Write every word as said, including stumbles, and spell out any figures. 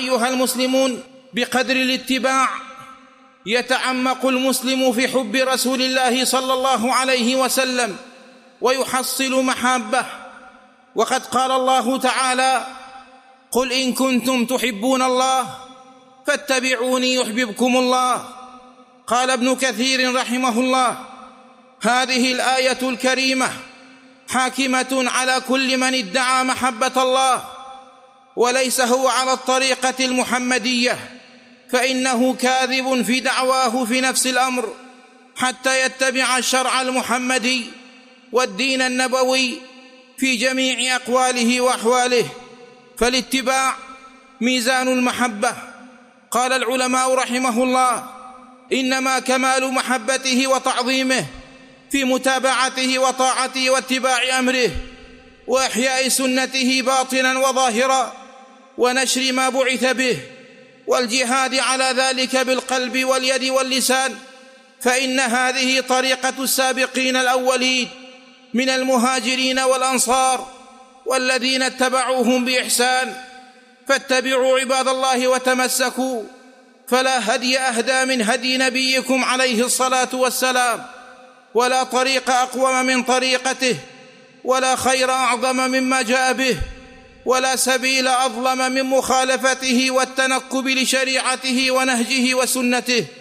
أيها المسلمون، بقدر الاتباع يتعمق المسلم في حب رسول الله صلى الله عليه وسلم ويحصل محبه. وقد قال الله تعالى: قل إن كنتم تحبون الله فاتبعوني يحببكم الله. قال ابن كثير رحمه الله: هذه الآية الكريمة حاكمة على كل من ادعى محبة الله وليس هو على الطريقة المحمدية، فإنه كاذب في دعواه في نفس الأمر حتى يتبع الشرع المحمدي والدين النبوي في جميع أقواله وأحواله، فالاتباع ميزان المحبة. قال العلماء رحمه الله: إنما كمال محبته وتعظيمه في متابعته وطاعته واتباع أمره وإحياء سنته باطنا وظاهرا ونشر ما بعث به والجهاد على ذلك بالقلب واليد واللسان، فإن هذه طريقة السابقين الأولين من المهاجرين والأنصار والذين اتبعوهم بإحسان. فاتبعوا عباد الله وتمسكوا، فلا هدي أهدى من هدي نبيكم عليه الصلاة والسلام، ولا طريق أقوم من طريقته، ولا خير أعظم مما جاء به، ولا سبيل أظلم من مخالفته والتنكب لشريعته ونهجه وسنته.